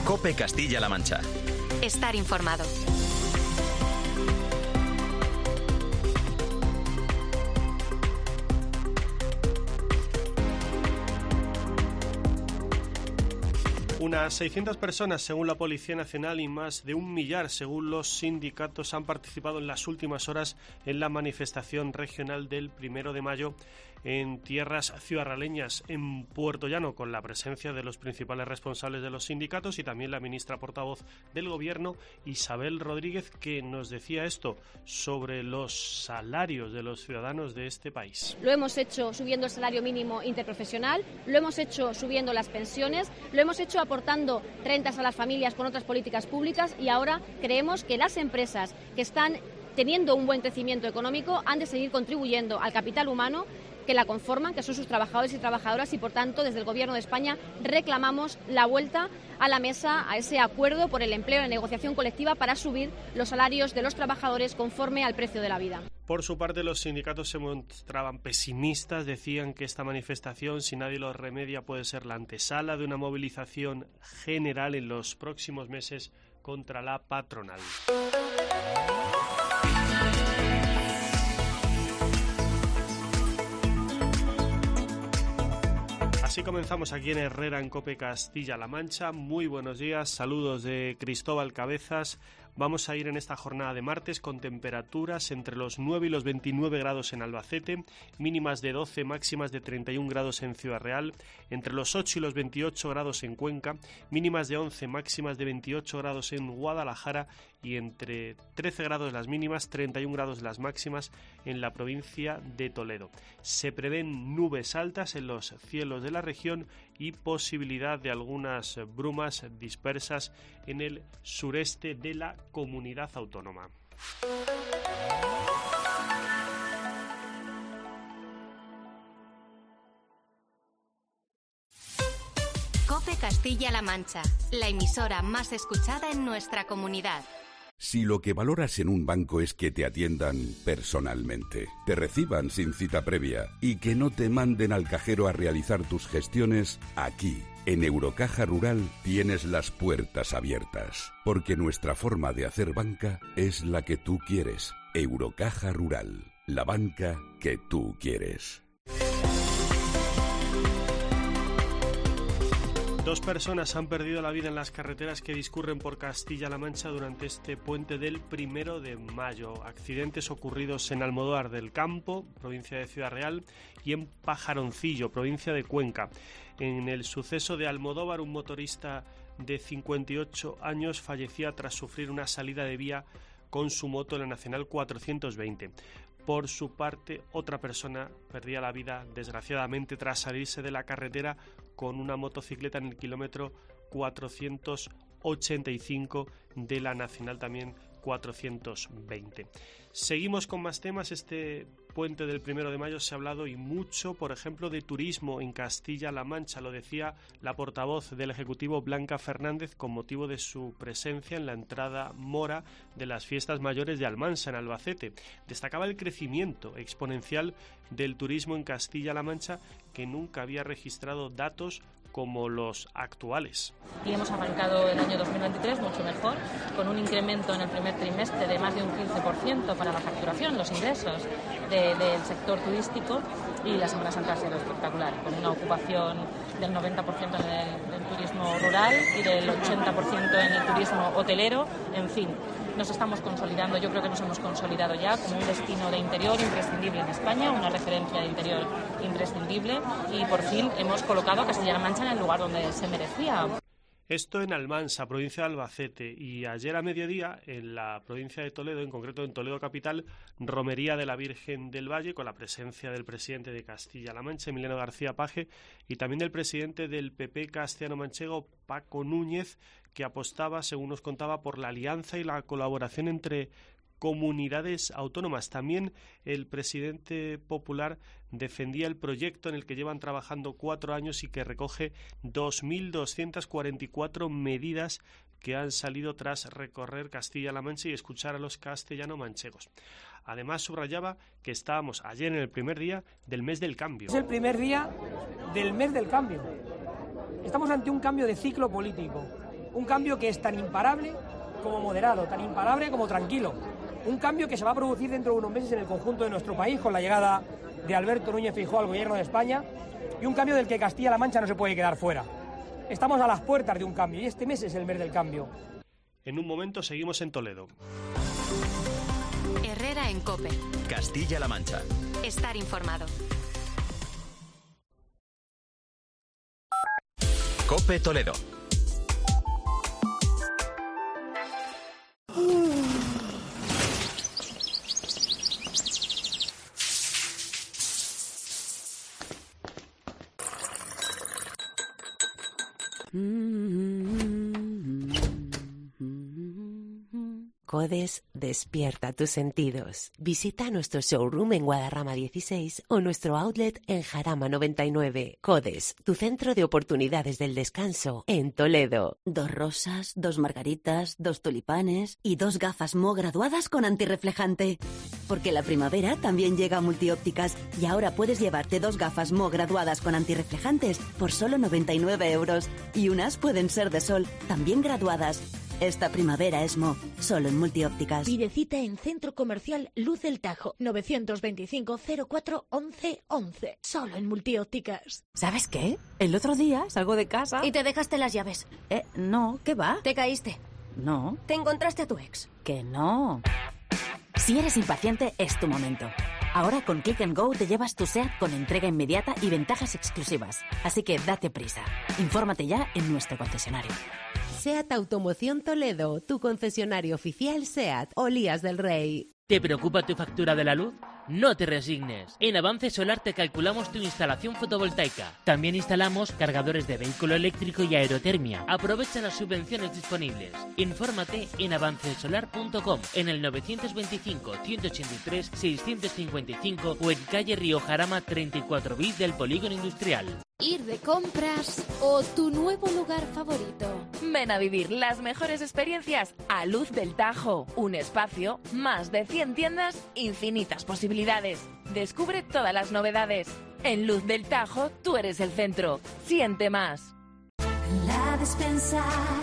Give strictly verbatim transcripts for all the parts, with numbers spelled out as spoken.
COPE Castilla-La Mancha. Estar informado. Unas seiscientas personas, según la Policía Nacional, y más de un millar, según los sindicatos, han participado en las últimas horas en la manifestación regional del primero de mayo en tierras ciudadraleñas, en Puerto Llano, con la presencia de los principales responsables de los sindicatos y también la ministra portavoz del Gobierno, Isabel Rodríguez, que nos decía esto sobre los salarios de los ciudadanos de este país. Lo hemos hecho subiendo el salario mínimo interprofesional, lo hemos hecho subiendo las pensiones, lo hemos hecho aportando rentas a las familias con otras políticas públicas y ahora creemos que las empresas que están teniendo un buen crecimiento económico han de seguir contribuyendo al capital humano que la conforman, que son sus trabajadores y trabajadoras, y por tanto desde el Gobierno de España reclamamos la vuelta a la mesa, a ese acuerdo por el empleo en negociación colectiva para subir los salarios de los trabajadores conforme al precio de la vida. Por su parte, los sindicatos se mostraban pesimistas, decían que esta manifestación, si nadie lo remedia, puede ser la antesala de una movilización general en los próximos meses contra la patronal. Así comenzamos aquí en Herrera, en COPE Castilla-La Mancha. Muy buenos días, saludos de Cristóbal Cabezas. Vamos a ir en esta jornada de martes con temperaturas entre los nueve y los veintinueve grados en Albacete, mínimas de doce, máximas de treinta y un grados en Ciudad Real, entre los ocho y los veintiocho grados en Cuenca, mínimas de once, máximas de veintiocho grados en Guadalajara y entre trece grados las mínimas, treinta y un grados las máximas en la provincia de Toledo. Se prevén nubes altas en los cielos de la región y posibilidad de algunas brumas dispersas en el sureste de la comunidad autónoma. COPE Castilla-La Mancha, la emisora más escuchada en nuestra comunidad. Si lo que valoras en un banco es que te atiendan personalmente, te reciban sin cita previa y que no te manden al cajero a realizar tus gestiones, aquí, en Eurocaja Rural, tienes las puertas abiertas, porque nuestra forma de hacer banca es la que tú quieres. Eurocaja Rural, la banca que tú quieres. Dos personas han perdido la vida en las carreteras que discurren por Castilla-La Mancha durante este puente del primero de mayo. Accidentes ocurridos en Almodóvar del Campo, provincia de Ciudad Real, y en Pajaroncillo, provincia de Cuenca. En el suceso de Almodóvar, un motorista de cincuenta y ocho años fallecía tras sufrir una salida de vía con su moto en la Nacional cuatrocientos veinte. Por su parte, otra persona perdía la vida, desgraciadamente, tras salirse de la carretera con una motocicleta en el kilómetro cuatrocientos ochenta y cinco de la Nacional también cuatrocientos veinte. Seguimos con más temas. Este puente del primero de mayo se ha hablado y mucho, por ejemplo, de turismo en Castilla-La Mancha. Lo decía la portavoz del Ejecutivo, Blanca Fernández, con motivo de su presencia en la entrada mora de las fiestas mayores de Almansa, en Albacete. Destacaba el crecimiento exponencial del turismo en Castilla-La Mancha, que nunca había registrado datos como los actuales. Y hemos arrancado el año dos mil veintitrés mucho mejor, con un incremento en el primer trimestre de más de un quince por ciento para la facturación, los ingresos de, del sector turístico, y la Semana Santa ha sido espectacular, con una ocupación del noventa por ciento en el, del turismo rural y del ochenta por ciento en el turismo hotelero. En fin, nos estamos consolidando, yo creo que nos hemos consolidado ya como un destino de interior imprescindible en España, una referencia de interior imprescindible, y por fin hemos colocado a Castilla-La Mancha en el lugar donde se merecía. Esto en Almansa, provincia de Albacete, y ayer a mediodía en la provincia de Toledo, en concreto en Toledo capital, romería de la Virgen del Valle, con la presencia del presidente de Castilla-La Mancha, Emiliano García Paje, y también del presidente del P P castellano-manchego, Paco Núñez, que apostaba, según nos contaba, por la alianza y la colaboración entre comunidades autónomas. También el presidente popular defendía el proyecto en el que llevan trabajando cuatro años y que recoge dos mil doscientas cuarenta y cuatro medidas que han salido tras recorrer Castilla-La Mancha y escuchar a los castellano-manchegos. Además, subrayaba que estábamos ayer en el primer día del mes del cambio. Es el primer día del mes del cambio. Estamos ante un cambio de ciclo político. Un cambio que es tan imparable como moderado, tan imparable como tranquilo. Un cambio que se va a producir dentro de unos meses en el conjunto de nuestro país con la llegada de Alberto Núñez Feijóo al gobierno de España, y un cambio del que Castilla-La Mancha no se puede quedar fuera. Estamos a las puertas de un cambio y este mes es el mes del cambio. En un momento seguimos en Toledo. Herrera en COPE. Castilla-La Mancha. Estar informado. COPE Toledo. Codes despierta tus sentidos. Visita nuestro showroom en Guadarrama dieciséis o nuestro outlet en Jarama noventa y nueve. Codes, tu centro de oportunidades del descanso en Toledo. Dos rosas, dos margaritas, dos tulipanes y dos gafas Mo graduadas con antirreflejante. Porque la primavera también llega a Multiópticas y ahora puedes llevarte dos gafas Mo graduadas con antirreflejantes por solo noventa y nueve euros. Y unas pueden ser de sol, también graduadas. Esta primavera es Mo, solo en Multiópticas. Pide cita en Centro Comercial Luz del Tajo, novecientos veinticinco cero cuatro once once, solo en Multiópticas. ¿Sabes qué? El otro día salgo de casa... Y te dejaste las llaves. Eh, no, ¿qué va? Te caíste. No. Te encontraste a tu ex. Que no. Si eres impaciente, es tu momento. Ahora con Click and Go te llevas tu SEAT con entrega inmediata y ventajas exclusivas. Así que date prisa. Infórmate ya en nuestro concesionario. SEAT Automoción Toledo, tu concesionario oficial SEAT, Olías del Rey. ¿Te preocupa tu factura de la luz? No te resignes. En Avance Solar te calculamos tu instalación fotovoltaica. También instalamos cargadores de vehículo eléctrico y aerotermia. Aprovecha las subvenciones disponibles. Infórmate en avance solar punto com, en el novecientos veinticinco, ciento ochenta y tres, seiscientos cincuenta y cinco o en calle Río Jarama treinta y cuatro bis del Polígono Industrial. Ir de compras o tu nuevo lugar favorito. Ven a vivir las mejores experiencias a Luz del Tajo. Un espacio, más de cien tiendas, infinitas posibilidades. Descubre todas las novedades. En Luz del Tajo, tú eres el centro. Siente más. La despensa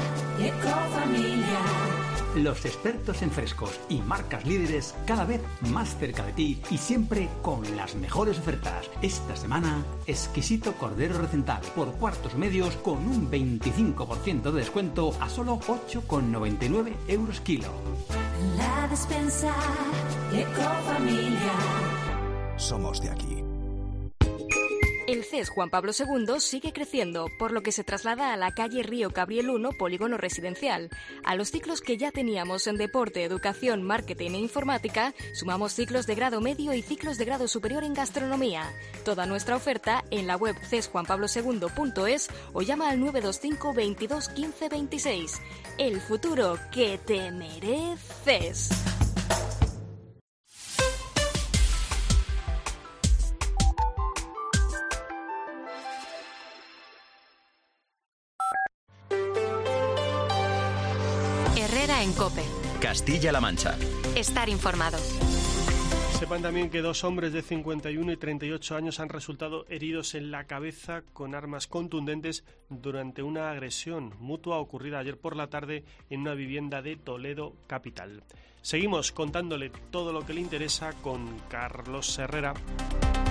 Ecofamilia. Los expertos en frescos y marcas líderes cada vez más cerca de ti y siempre con las mejores ofertas. Esta semana, exquisito cordero recental por cuartos medios con un veinticinco por ciento de descuento a solo ocho con noventa y nueve euros kilo. La despensa Ecofamilia. Somos de aquí. El C E S Juan Pablo segundo sigue creciendo, por lo que se traslada a la calle Río Cabriel uno, Polígono Residencial. A los ciclos que ya teníamos en Deporte, Educación, Marketing e Informática, sumamos ciclos de grado medio y ciclos de grado superior en Gastronomía. Toda nuestra oferta en la web ces juan pablo segundo punto es o llama al nueve dos cinco, veintidós, quince, veintiséis. El futuro que te mereces. Herrera en COPE. Castilla-La Mancha. Estar informado. Sepan también que dos hombres de cincuenta y uno y treinta y ocho años han resultado heridos en la cabeza con armas contundentes durante una agresión mutua ocurrida ayer por la tarde en una vivienda de Toledo capital. Seguimos contándole todo lo que le interesa con Carlos Herrera.